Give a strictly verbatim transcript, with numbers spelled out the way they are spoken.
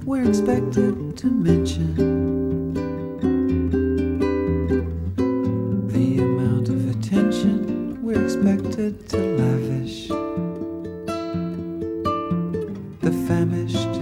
we're expected to mention the amount of attention we're expected to lavish. The famished